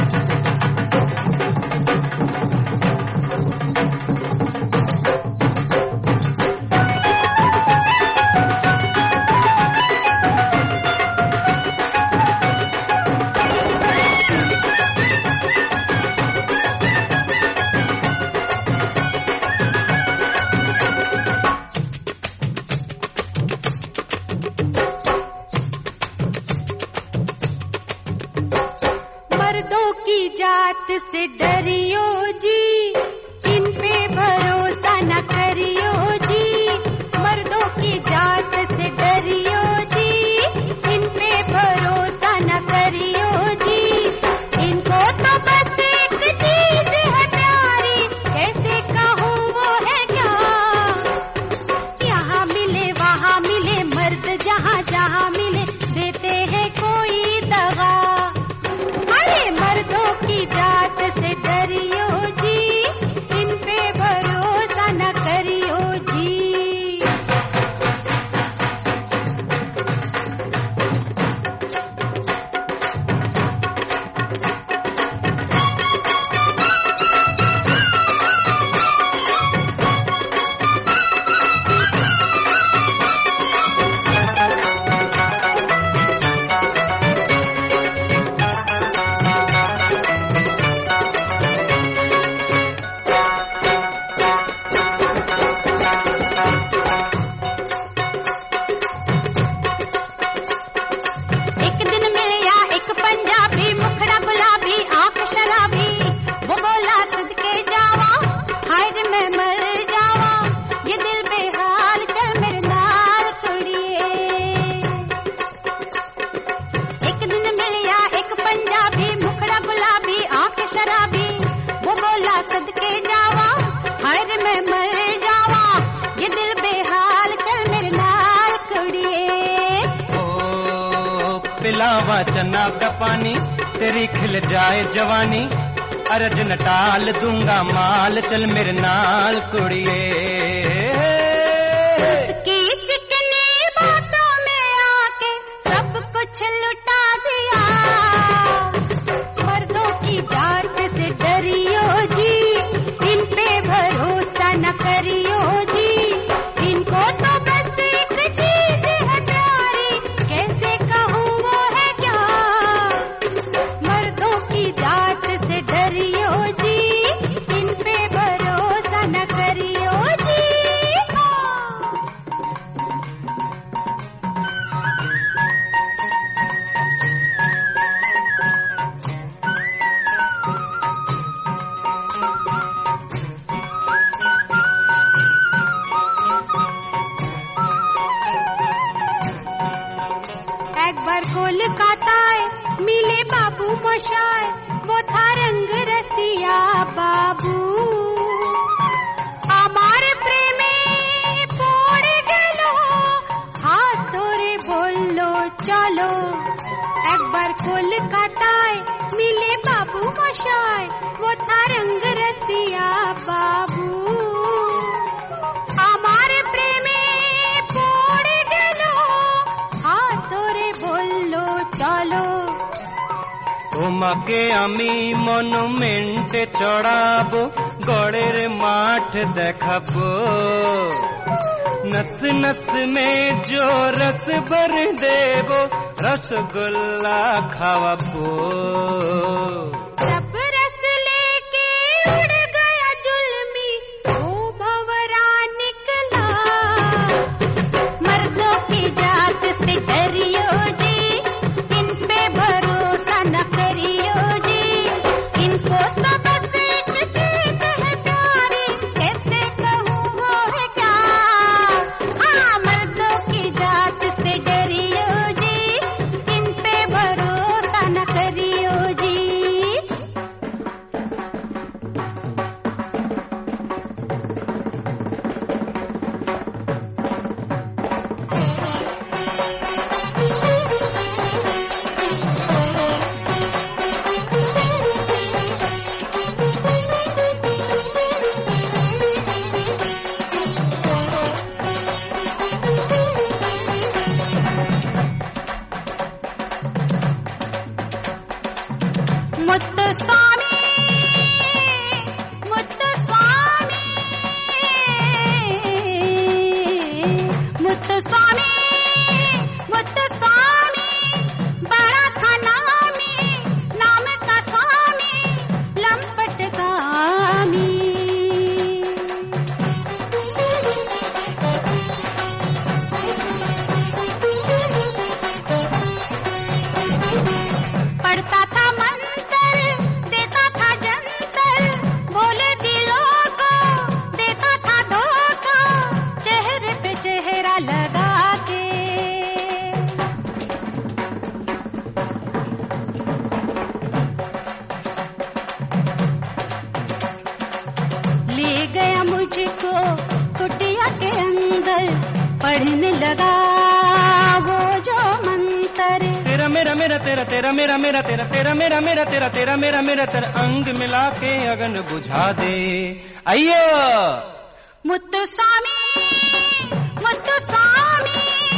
मर्दों की जात से डरियो जी, इन पे भरोसा न करियो जी। मर्दों की जात से डरियो जी, इन पे भरोसा न करियो जी। इनको तो बस एक चीज है प्यारी, कैसे कहूँ वो है क्या। यहाँ मिले वहाँ मिले, मर्द जहाँ जहाँ मिले, देते हैं कोई दगा। मर्दों की जात से डरियो जी, इन पे भरोसा न करियो जी। पिलावा चना का पानी, तेरी खिल जाए जवानी। अरज न टाल दूंगा माल, चल मेरे नाल कुड़िए। उसकी चिकनी बातों में आके सब कुछ लुटा दिया। मर्दों की जात से डरियो जी, इन पे भरोसा न करियो जी। इनको तो बस एक चीज है प्यारी, कैसे कहूँ वो है क्या। मर्दों की जात से डरियो जी, इन पे भरोसा न करियो जी। एक बार कोलकाता मिले बाबू मोशाय, वो था रंग रसिया बाबू। हमारे प्रेमे पड़े गलो, हाथ तोरे बोलो चलो। एक बार कोलकाता मिले बाबू मोशाय, वो था रंग रसिया बाबू। हमारे प्रेमे पड़े गलो, हाथ तोरे बोलो चलो। তোমাকে আমি মনুমেন্টে চড়াবো, গড়ের মাঠ দেখাবো। नस नस में जो रस भर देवो, रसगुल्ला खावाबो। सब रस लेके उड़ गया जुल्मी, वो भंवरा निकला। मर्दों की जात से डरियो जी, इन पे भरोसा न करियो जी। इनको तो बस एक चीज है प्यारी, कैसे कहूँ वो है क्या। हाँ, मर्दों की जात से डरियो जी, इन पे भरोसा न करियो जी। ಮುತ್ತು पढ़ता था मंत्र, देता था जंतर, भोले दिलों को देता था धोखा, चेहरे पे चेहरा लगा के। ले गया मुझको कुटिया के अंदर, पढ़ने लगा वो जो मंत्र। तेरा मेरा मेरा तेरा, तेरा मेरा मेरा तेरा, तेरा मेरा मेरा तेरा, तेरा मेरा मेरा तेरा, अंग मिला के अगन बुझा दे। अय्यो मुत्तुस्वामी, मुत्तुस्वामी,